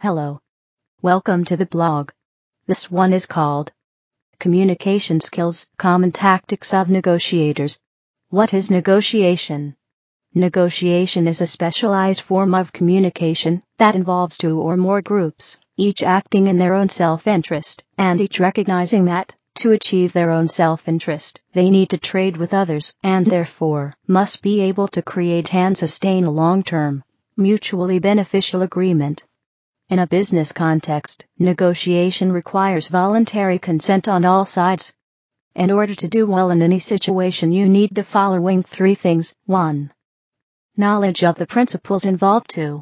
Hello. Welcome to the blog. This one is called Communication Skills, Common Tactics of Negotiators. What is negotiation? Negotiation is a specialized form of communication that involves two or more groups, each acting in their own self-interest, and each recognizing that, to achieve their own self-interest, they need to trade with others, and therefore must be able to create and sustain a long-term, mutually beneficial agreement. In a business context, negotiation requires voluntary consent on all sides. In order to do well in any situation, you need the following three things. 1. Knowledge of the principles involved. 2.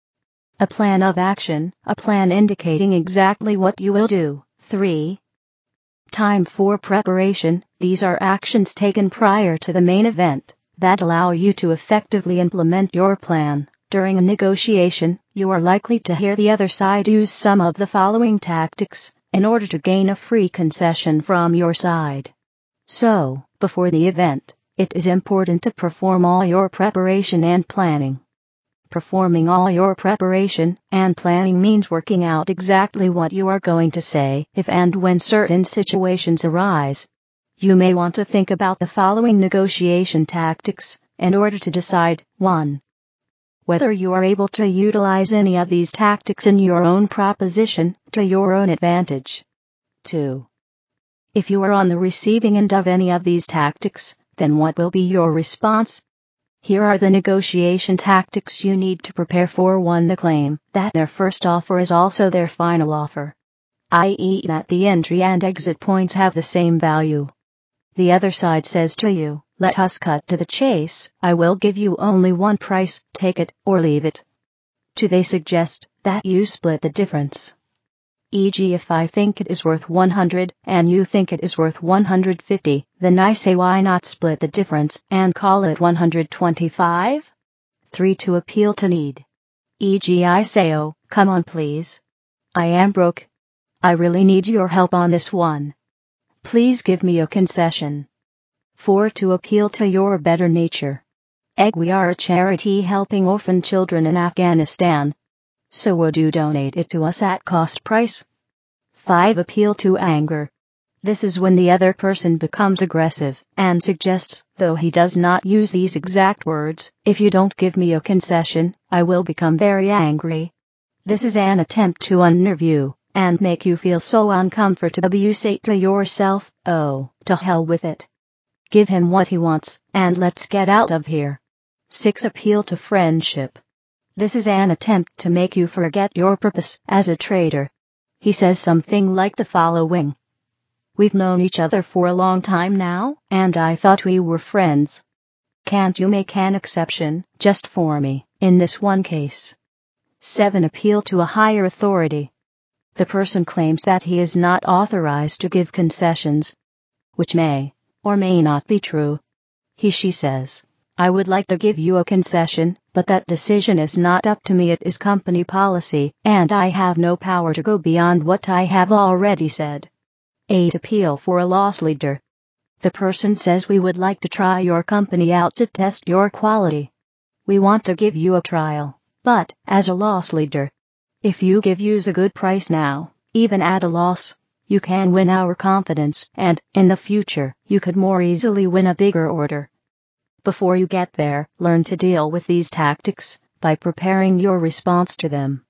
A plan of action, a plan indicating exactly what you will do. 3. Time for preparation. These are actions taken prior to the main event that allow you to effectively implement your plan. During a negotiation, you are likely to hear the other side use some of the following tactics in order to gain a free concession from your side. So, before the event, it is important to perform all your preparation and planning. Performing all your preparation and planning means working out exactly what you are going to say if and when certain situations arise. You may want to think about the following negotiation tactics in order to decide. 1. Whether you are able to utilize any of these tactics in your own proposition to your own advantage. 2. If you are on the receiving end of any of these tactics, then what will be your response? Here are the negotiation tactics you need to prepare for. 1. The claim that their first offer is also their final offer, i.e., that the entry and exit points have the same value. The other side says to you, "Let us cut to the chase, I will give you only one price, take it or leave it." 2. They suggest that you split the difference. E.g., if I think it is worth 100 and you think it is worth 150, then I say, why not split the difference and call it 125? 3. To appeal to need. E.g., I say, "Oh, come on please. I am broke. I really need your help on this one. Please give me a concession." 4. To appeal to your better nature. We are a charity helping orphan children in Afghanistan. So would you donate it to us at cost price? 5. Appeal to anger. This is when the other person becomes aggressive and suggests, though he does not use these exact words, "If you don't give me a concession, I will become very angry." This is an attempt to unnerve you and make you feel so uncomfortable you say to yourself, "Oh, to hell with it. Give him what he wants, and let's get out of here." 6. Appeal to friendship. This is an attempt to make you forget your purpose as a trader. He says something like the following: "We've known each other for a long time now, and I thought we were friends. Can't you make an exception, just for me, in this one case?" 7. Appeal to a higher authority. The person claims that he is not authorized to give concessions, which may or may not be true. She says, "I would like to give you a concession, but that decision is not up to me. It is company policy, and I have no power to go beyond what I have already said." 8. Appeal for a loss leader. The person says, "We would like to try your company out to test your quality. We want to give you a trial, but as a loss leader, if you give us a good price now, even at a loss, you can win our confidence, and in the future, you could more easily win a bigger order." Before you get there, learn to deal with these tactics by preparing your response to them.